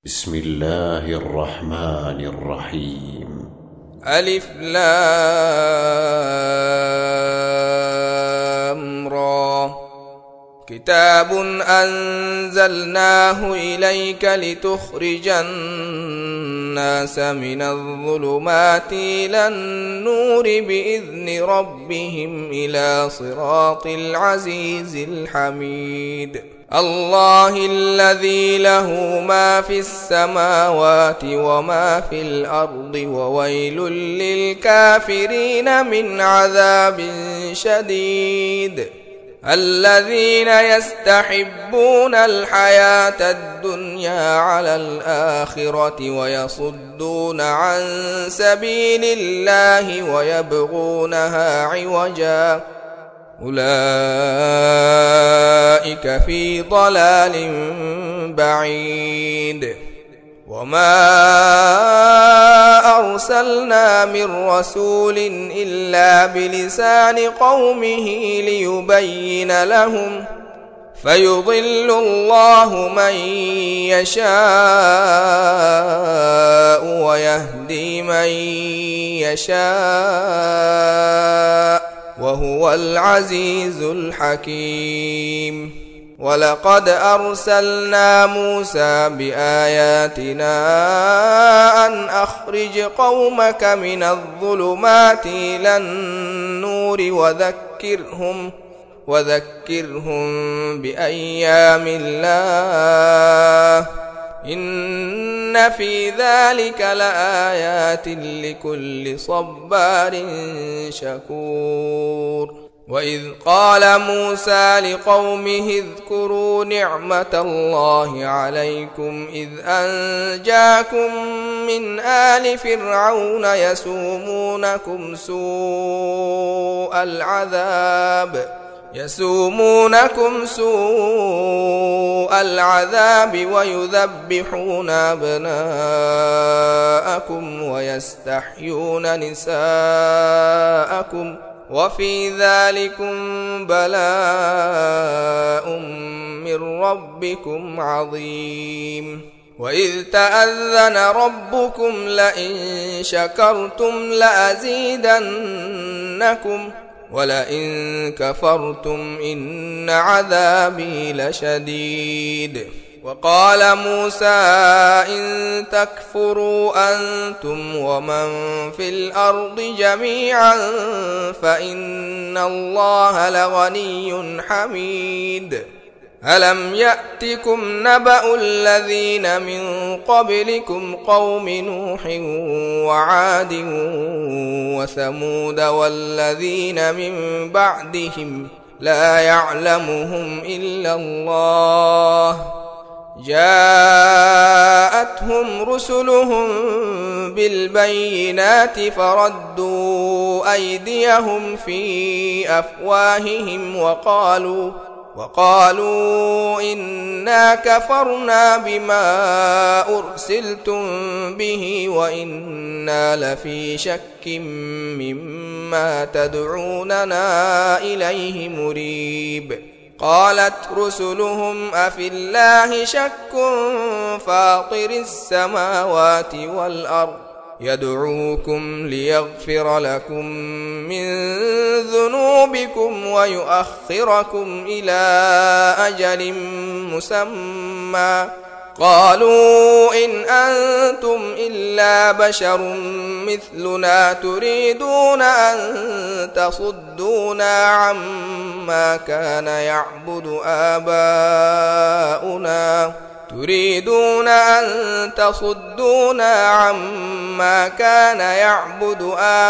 بسم الله الرحمن الرحيم. ألف لام را. كتاب أنزلناه إليك لتخرج الناس من الظلمات إلى النور بإذن ربهم إلى صراط العزيز الحميد. الله الذي له ما في السماوات وما في الأرض وويل للكافرين من عذاب شديد. الذين يستحبون الحياة الدنيا على الآخرة ويصدون عن سبيل الله ويبغونها عوجا أولئك في ضلال بعيد. وما أرسلنا من رسول إلا بلسان قومه ليبين لهم فيضل الله من يشاء ويهدي من يشاء وهو العزيز الحكيم. ولقد أرسلنا موسى بآياتنا أن أخرج قومك من الظلمات إلى النور وذكرهم بأيام الله إن في ذلك لآيات لكل صبار شكور. وإذ قال موسى لقومه اذكروا نعمة الله عليكم إذ أنجاكم من آل فرعون يسومونكم سوء العذاب ويذبحون أبناءكم ويستحيون نساءكم وفي ذلكم بلاء من ربكم عظيم. وإذ تأذن ربكم لئن شكرتم لأزيدنكم ولئن كفرتم إن عذابي لشديد. وقال موسى إن تكفروا أنتم ومن في الأرض جميعا فإن الله لغني حميد. ألم يأتكم نبأ الذين من قبلكم قوم نوح وعاد وثمود والذين من بعدهم لا يعلمهم إلا الله جاءتهم رسلهم بالبينات فردوا أيديهم في أفواههم وقالوا إنا كفرنا بما أرسلتم به وإنا لفي شك مما تدعوننا إليه مريب. قالت رسلهم أفي الله شك فاطر السماوات والأرض يدعوكم ليغفر لكم من ذنوبكم ويؤخركم إلى أجل مسمى قالوا إن أنتم إلا بشر مثلنا تريدون أن تصدونا عما كان يعبد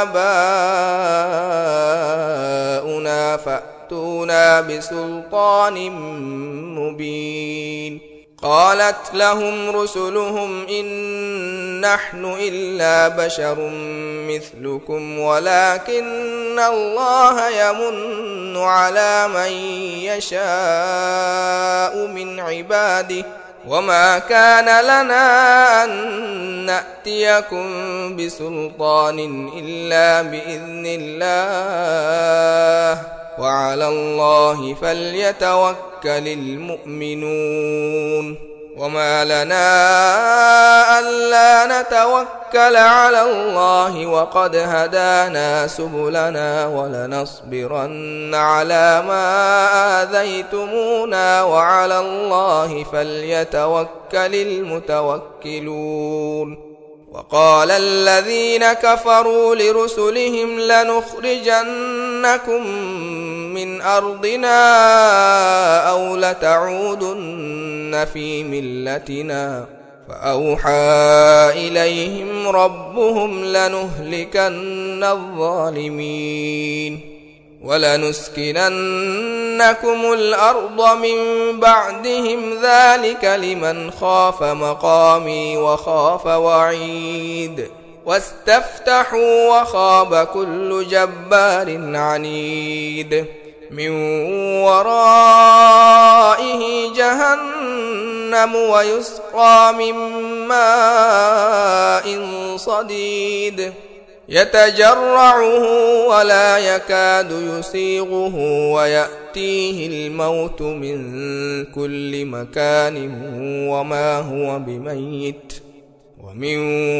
آباؤنا فأتونا بسلطان مبين. قالت لهم رسلهم إن نحن إلا بشر مثلكم ولكن الله يمن على من يشاء من عباده وما كان لنا أن نأتيكم بسلطان إلا بإذن الله وعلى الله فليتوكل المؤمنون. وما لنا ألا نتوكل على الله وقد هدانا سبلنا ولنصبرن على ما آذيتمونا وعلى الله فليتوكل المتوكلون. وقال الذين كفروا لرسلهم لنخرجنكم من أرضنا أو لتعودن في ملتنا فأوحى إليهم ربهم لنهلكن الظالمين ولنسكننكم الأرض من بعدهم ذلك لمن خاف مقامي وخاف وعيد واستفتحوا وخاب كل جبار عنيد من ورائه جهنم ويسقى من ماء صديد يتجرعه ولا يكاد يسيغه ويأتيه الموت من كل مكان وما هو بميت ومن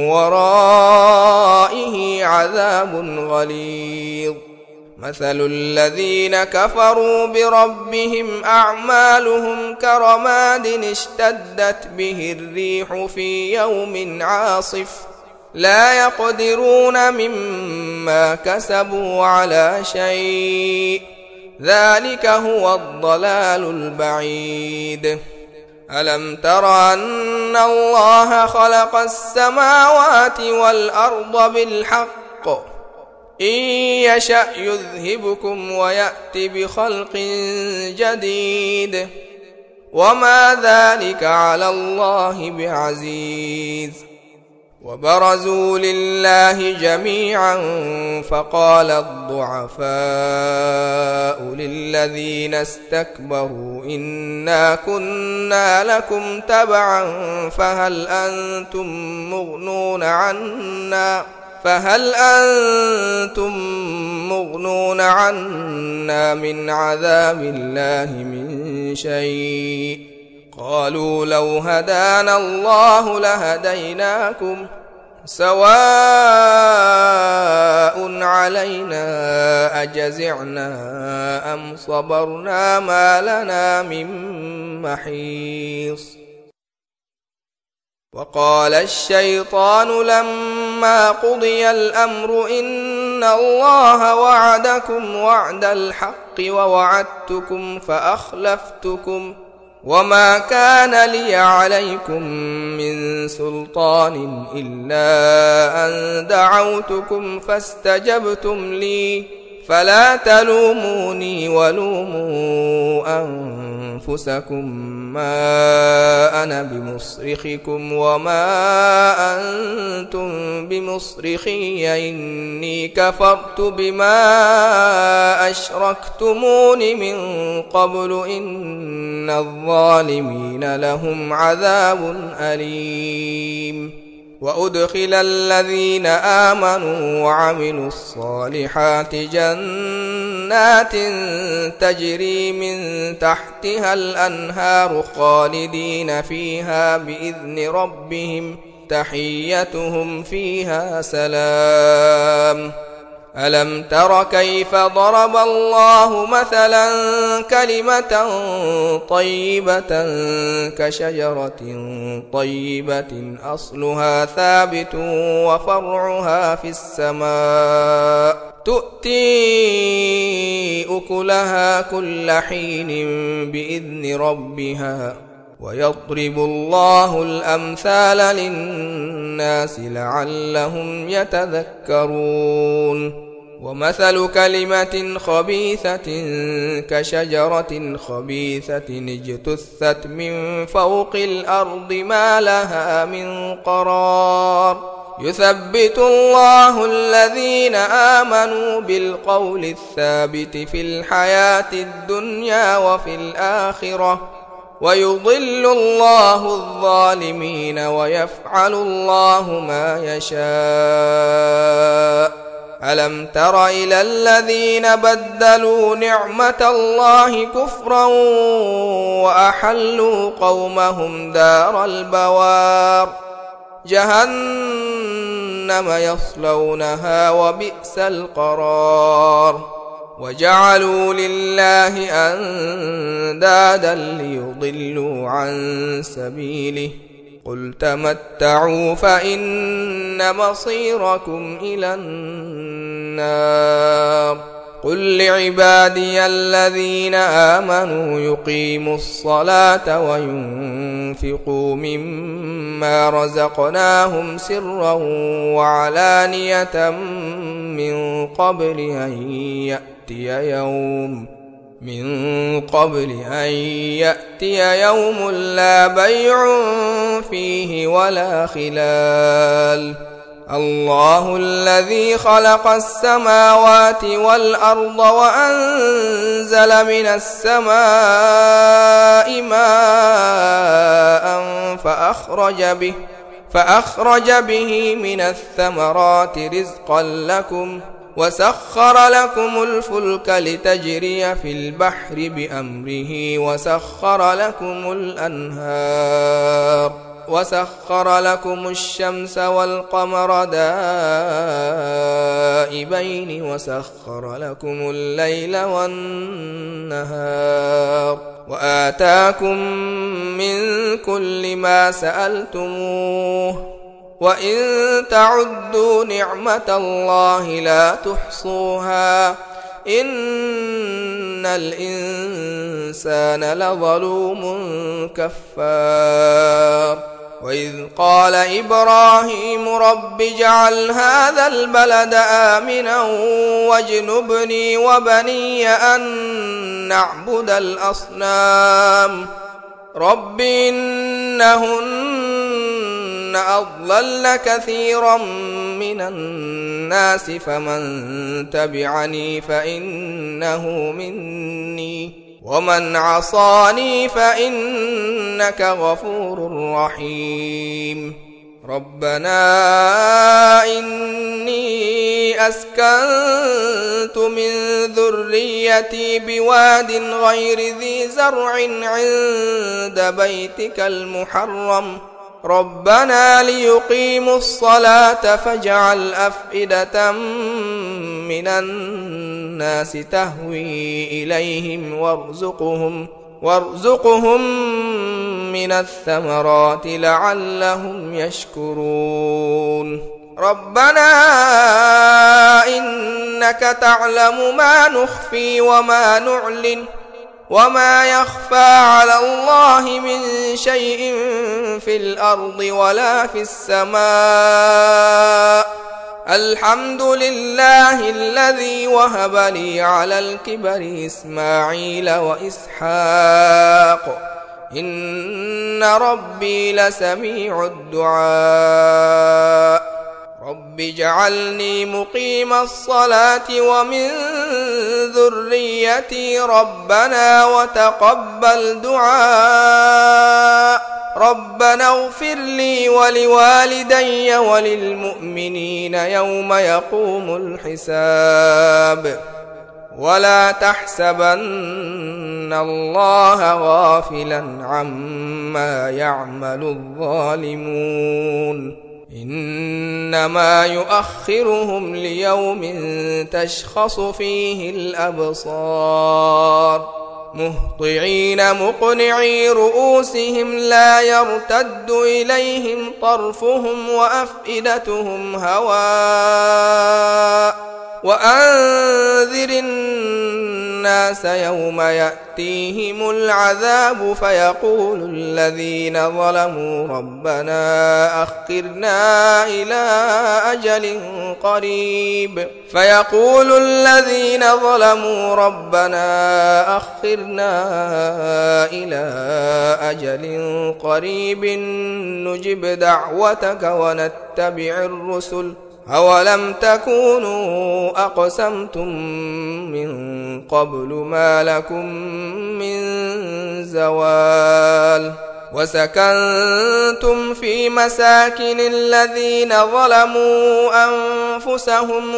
ورائه عذاب غليظ. مثل الذين كفروا بربهم أعمالهم كرماد اشتدت به الريح في يوم عاصف لا يقدرون مما كسبوا على شيء ذلك هو الضلال البعيد. ألم تر أن الله خلق السماوات والأرض بالحق إن يشأ يذهبكم ويأت بخلق جديد وما ذلك على الله بعزيز. وبرزوا لله جميعا فقال الضعفاء للذين استكبروا إنا كنا لكم تبعا فهل أنتم مغنون عنا من عذاب الله من شيء قالوا لو هدانا الله لهديناكم سواء علينا أجزعنا أم صبرنا ما لنا من محيص. وقال الشيطان لما قضي الأمر إن الله وعدكم وعد الحق ووعدتكم فأخلفتكم وما كان لي عليكم من سلطان إلا أن دعوتكم فاستجبتم لي فلا تلوموني ولوموا أنفسكم ما أنا بمصرخكم وما أنتم بمصرخي إني كفرت بما أشركتمون من قبل إن الظالمين لهم عذاب أليم. وأدخل الذين آمنوا وعملوا الصالحات جنات تجري من تحتها الأنهار خالدين فيها بإذن ربهم تحيتهم فيها سلام. ألم تر كيف ضرب الله مثلا كلمة طيبة كشجرة طيبة أصلها ثابت وفرعها في السماء تؤتي أكلها كل حين بإذن ربها ويضرب الله الأمثال للناس لعلهم يتذكرون. ومثل كلمة خبيثة كشجرة خبيثة اجتثت من فوق الأرض ما لها من قرار يثبت الله الذين آمنوا بالقول الثابت في الحياة الدنيا وفي الآخرة ويضل الله الظالمين ويفعل الله ما يشاء. ألم تر إلى الذين بدلوا نعمة الله كفرا وأحلوا قومهم دار البوار جهنم يصلونها وبئس القرار وجعلوا لله أندادا ليضلوا عن سبيله قل تمتعوا فإن مصيركم إلى النار قل لعبادي الذين آمنوا يقيموا الصلاة وينفقوا مما رزقناهم سرا وعلانية من قبل أن يأتي يوم لا بيع فيه ولا خلال الله الذي خلق السماوات والأرض وأنزل من السماء ماء فأخرج به من الثمرات رزقا لكم وسخر لكم الفلك لتجري في البحر بأمره وسخر لكم الشمس والقمر دائبين وسخر لكم الليل والنهار وآتاكم من كل ما سألتموه وإن تعدوا نعمة الله لا تحصوها إن الإنسان لظلوم كفار وإذ قال إبراهيم رب اجعل هذا البلد آمنا واجنبني وبني أن نعبد الأصنام رب إنهن أضللن كثيرا من الناس فمن تبعني فإنه مني ومن عصاني فإنك غفور رحيم ربنا إني أسكنت من ذريتي بواد غير ذي زرع عند بيتك المحرم ربنا ليقيموا الصلاة فاجعل أفئدة من الناس تهوي إليهم وارزقهم من الثمرات لعلهم يشكرون ربنا إنك تعلم ما نخفي وما نعلن وما يخفى على الله من شيء في الأرض ولا في السماء الحمد لله الذي وهب لي على الكبر إسماعيل وإسحاق إن ربي لسميع الدعاء رب اجعلني مقيم الصلاة ومن ذريتي ربنا وتقبل دعاء ربنا اغفر لي ولوالدي وللمؤمنين يوم يقوم الحساب ولا تحسبن الله غافلا عما يعمل الظالمون إنما يؤخرهم ليوم تشخص فيه الأبصار مهطعين مقنعي رؤوسهم لا يرتد إليهم طرفهم وأفئدتهم هواء وأنذر الناس يوم يأتيهم العذاب فيقول الذين ظلموا ربنا أخرنا إلى أجل قريب نجب دعوتك ونتبع الرسل أولم تكونوا أقسمتم من قبل ما لكم من زوال وسكنتم في مساكن الذين ظلموا أنفسهم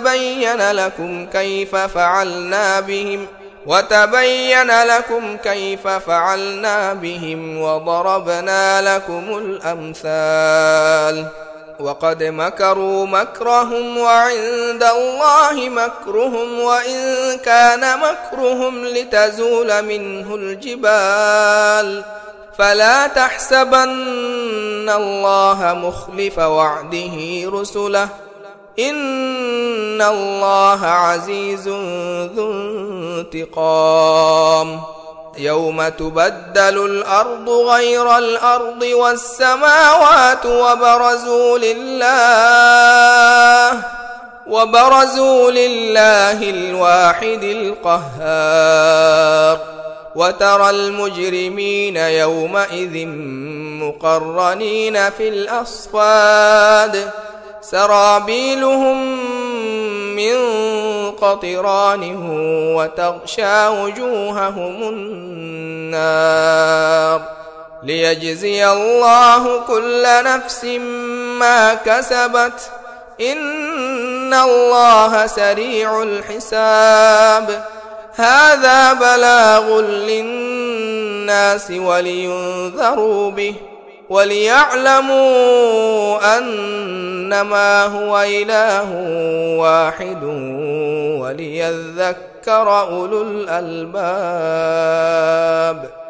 وتبين لكم كيف فعلنا بهم وضربنا لكم الأمثال. وقد مكروا مكرهم وعند الله مكرهم وإن كان مكرهم لتزول منه الجبال. فلا تحسبن الله مخلف وعده رسله إن الله عزيز ذو انتقام. يوم تبدل الأرض غير الأرض والسماوات وبرزوا لله الواحد القهار. وترى المجرمين يومئذ مقرنين في الأصفاد سرابيلهم من قطران وتغشى وجوههم النار. ليجزي الله كل نفس ما كسبت إن الله سريع الحساب. هذا بلاغ للناس ولينذروا به وليعلموا أنما هو إله واحد وليذكر أولو الألباب.